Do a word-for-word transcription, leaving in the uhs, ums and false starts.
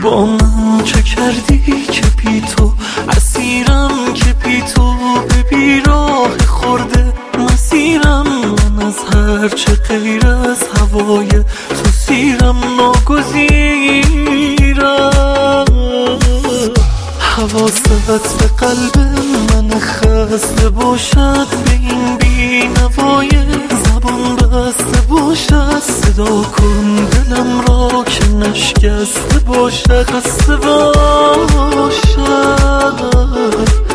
با من چه کردی که بی تو اسیرم، که بی تو به بیراه خورده مسیرم. من از هر چه غیر از هوای تو سیرم، ناگزیرم. حواست به قلب من خسته باشد، به این بی نوای زبان بسته باشد. صدا کن دلم را که نشکسته باشد، خسته باشد.